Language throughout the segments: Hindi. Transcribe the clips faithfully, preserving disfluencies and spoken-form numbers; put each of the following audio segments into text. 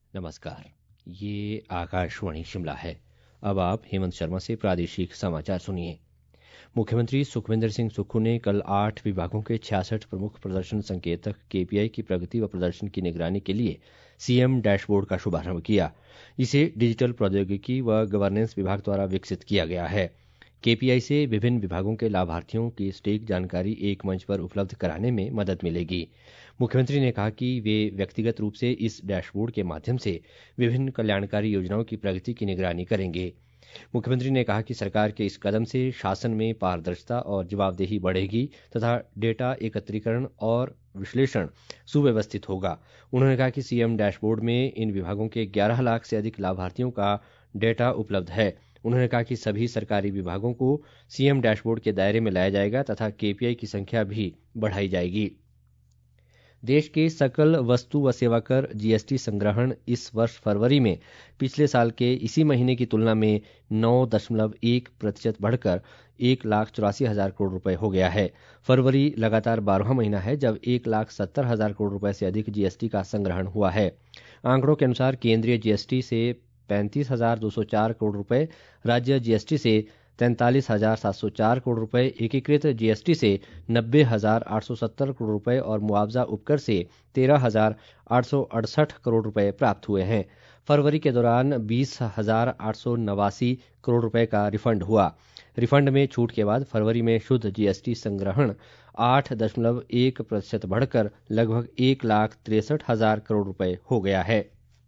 नमस्कार, ये आकाशवाणी शिमला है। अब आप हेमंत शर्मा से प्रादेशिक समाचार सुनिए। मुख्यमंत्री सुखविंदर सिंह सुक्खू ने कल आठ विभागों के छियासठ प्रमुख प्रदर्शन संकेतक केपीआई की प्रगति व प्रदर्शन की निगरानी के लिए सीएम डैशबोर्ड का शुभारंभ किया। इसे डिजिटल प्रौद्योगिकी व गवर्नेंस विभाग द्वारा विकसित किया गया है। केपीआई से विभिन्न विभागों के लाभार्थियों की सटीक जानकारी एक मंच पर उपलब्ध कराने में मदद मिलेगी। मुख्यमंत्री ने कहा कि वे व्यक्तिगत रूप से इस डैशबोर्ड के माध्यम से विभिन्न कल्याणकारी योजनाओं की प्रगति की निगरानी करेंगे। मुख्यमंत्री ने कहा कि सरकार के इस कदम से शासन में पारदर्शिता और जवाबदेही बढ़ेगी तथा डेटा एकत्रीकरण और विश्लेषण सुव्यवस्थित होगा। उन्होंने कहा कि सीएम डैशबोर्ड में इन विभागों के ग्यारह लाख से अधिक लाभार्थियों का डेटा उपलब्ध है। उन्होंने कहा कि सभी सरकारी विभागों को सीएम डैशबोर्ड के दायरे में लाया जाएगा तथा केपीआई की संख्या भी बढ़ाई जाएगी। देश के सकल वस्तु व सेवा कर जीएसटी संग्रहण इस वर्ष फरवरी में पिछले साल के इसी महीने की तुलना में नौ दशमलव एक प्रतिशत बढ़कर एक लाख चौरासी हजार करोड़ रुपए हो गया है। फरवरी लगातार बारहवां महीना है जब एक लाख सत्तर हजार करोड़ रुपए से अधिक जीएसटी का संग्रहण हुआ है। आंकड़ों के अनुसार केंद्रीय जीएसटी से पैंतीस हजार दो सौ चार करोड़ रुपए, राज्य जीएसटी से तैंतालीस हजार सात सौ चार करोड़ रुपए, एकीकृत जीएसटी से नब्बे हजार आठ सौ सत्तर करोड़ रुपए और मुआवजा उपकर से तेरह हजार आठ सौ अड़सठ करोड़ रुपए प्राप्त हुए हैं। फरवरी के दौरान बीस हजार आठ सौ नवासी करोड़ रुपए का रिफंड हुआ। रिफंड में छूट के बाद फरवरी में शुद्ध जीएसटी संग्रहण आठ दशमलव एक प्रतिशत बढ़कर लगभग एक लाख तिरसठ हजार करोड़ रुपए हो गया है।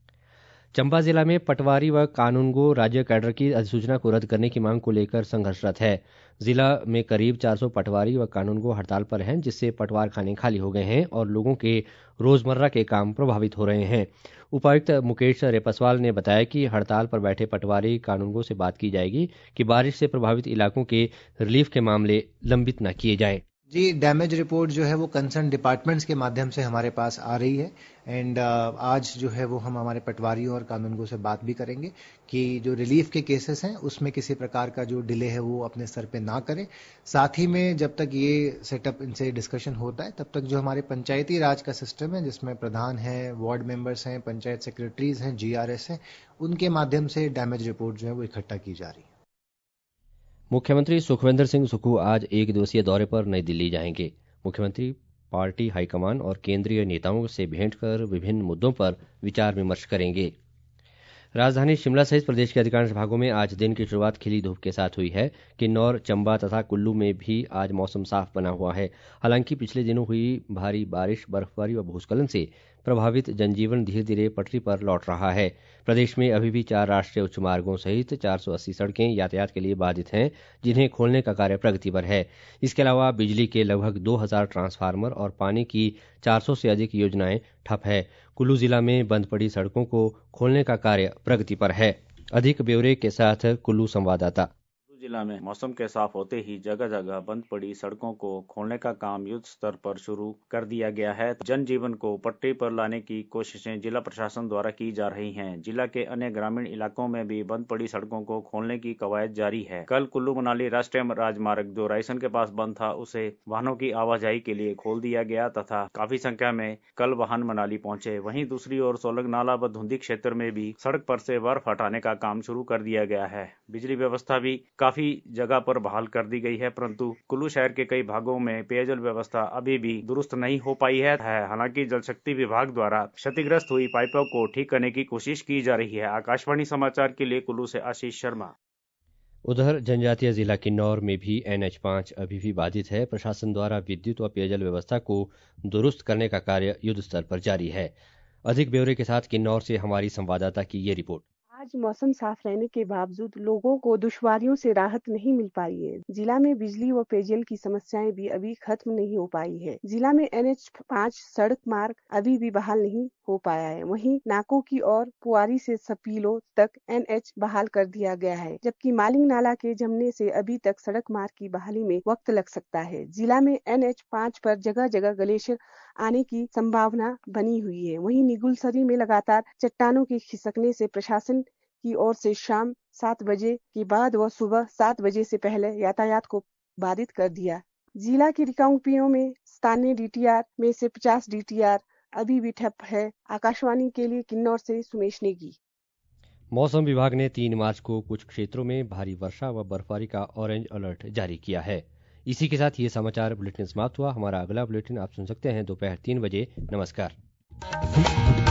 चंबा जिला में पटवारी व कानूनगो राज्य कैडर की अधिसूचना को रद्द करने की मांग को लेकर संघर्षरत है। जिला में करीब चार सौ पटवारी व कानूनगो हड़ताल पर हैं, जिससे पटवार खाने खाली हो गए हैं और लोगों के रोजमर्रा के काम प्रभावित हो रहे हैं। उपायुक्त मुकेश रेपसवाल ने बताया कि हड़ताल पर बैठे पटवारी कानूनगो से बात की जाएगी कि बारिश से प्रभावित इलाकों के रिलीफ के मामले लंबित न किए जाएं। जी, डैमेज रिपोर्ट जो है वो कंसर्न डिपार्टमेंट्स के माध्यम से हमारे पास आ रही है एंड uh, आज जो है वो हम हमारे पटवारियों और कानूनगो से बात भी करेंगे कि जो रिलीफ के केसेस हैं उसमें किसी प्रकार का जो डिले है वो अपने सर पे ना करें। साथ ही में जब तक ये सेटअप इनसे डिस्कशन होता है तब तक जो हमारे पंचायती राज का सिस्टम है जिसमें प्रधान हैं, वार्ड मेंबर्स हैं, पंचायत सेक्रेटरीज हैं, जीआरएस हैं, उनके माध्यम से डैमेज रिपोर्ट जो है वो इकट्ठा की जा रही है। मुख्यमंत्री सुखविंदर सिंह सुक्खू आज एक दिवसीय दौरे पर नई दिल्ली जाएंगे। मुख्यमंत्री पार्टी हाईकमान और केंद्रीय नेताओं से भेंट कर विभिन्न मुद्दों पर विचार विमर्श करेंगे। राजधानी शिमला सहित प्रदेश के अधिकांश भागों में आज दिन की शुरुआत खिली धूप के साथ हुई है। किन्नौर, चंबा तथा कुल्लू में भी आज मौसम साफ बना हुआ है। हालांकि पिछले दिनों हुई भारी बारिश, बर्फबारी व भूस्खलन से प्रभावित जनजीवन धीरे धीरे पटरी पर लौट रहा है। प्रदेश में अभी भी चार राष्ट्रीय उच्च मार्गों सहित चार सौ अस्सी सड़कें यातायात के लिए बाधित हैं, जिन्हें खोलने का कार्य प्रगति पर है। इसके अलावा बिजली के लगभग दो हजार ट्रांसफार्मर और पानी की चार सौ से अधिक योजनाएं ठप है। कुल्लू जिला में बंद पड़ी सड़कों को खोलने का कार्य प्रगति पर है। अधिक ब्यौरे के साथ कुल्लू संवाददाता। जिला में मौसम के साफ होते ही जगह जगह बंद पड़ी सड़कों को खोलने का काम युद्ध स्तर पर शुरू कर दिया गया है। जनजीवन को पटरी पर लाने की कोशिशें जिला प्रशासन द्वारा की जा रही हैं। जिला के अन्य ग्रामीण इलाकों में भी बंद पड़ी सड़कों को खोलने की कवायद जारी है। कल कुल्लू मनाली राष्ट्रीय राजमार्ग जो रायसन के पास बंद था, उसे वाहनों की आवाजाही के लिए खोल दिया गया तथा काफी संख्या में कल वाहन मनाली पहुंचे। वहीं दूसरी ओर सोलग नाला व धुंधी क्षेत्र में भी सड़क पर से बर्फ हटाने का काम शुरू कर दिया गया है। बिजली व्यवस्था भी काफी जगह पर बहाल कर दी गई है, परंतु कुल्लू शहर के कई भागों में पेयजल व्यवस्था अभी भी दुरुस्त नहीं हो पाई है। हालांकि जल शक्ति विभाग द्वारा क्षतिग्रस्त हुई पाइपों को ठीक करने की कोशिश की जा रही है। आकाशवाणी समाचार के लिए कुल्लू से आशीष शर्मा। उधर जनजातीय जिला किन्नौर में भी एनएच पाँच अभी भी बाधित है। प्रशासन द्वारा विद्युत व पेयजल व्यवस्था को दुरुस्त करने का कार्य युद्ध स्तर पर जारी है। अधिक ब्यौरे के साथ किन्नौर से हमारी संवाददाता की ये रिपोर्ट। आज मौसम साफ रहने के बावजूद लोगों को दुश्वारियों से राहत नहीं मिल पाई है। जिला में बिजली व पेयजल की समस्याएं भी अभी खत्म नहीं हो पाई है। जिला में एनएच पाँच सड़क मार्ग अभी भी बहाल नहीं हो पाया है। वहीं नाकों की और पुआरी से सपीलो तक एनएच बहाल कर दिया गया है, जबकि मालिंग नाला के जमने से अभी तक सड़क मार्ग की बहाली में वक्त लग सकता है। जिला में एनएच पाँच पर जगह जगह ग्लेशियर आने की संभावना बनी हुई है। वहीं निगुलसरी में लगातार चट्टानों के खिसकने से प्रशासन की ओर से शाम सात बजे के बाद व सुबह सात बजे से पहले यातायात को बाधित कर दिया। जिला की रिकांगपिओ में स्थानीय डीटीआर में से पचास डीटीआर अभी भी ठप है। आकाशवाणी के लिए किन्नौर से सुमेश नेगी। मौसम विभाग ने तीन मार्च को कुछ क्षेत्रों में भारी वर्षा व बर्फबारी का ऑरेंज अलर्ट जारी किया है। इसी के साथ ये समाचार बुलेटिन समाप्त हुआ। हमारा अगला बुलेटिन आप सुन सकते हैं दोपहर तीन बजे। नमस्कार।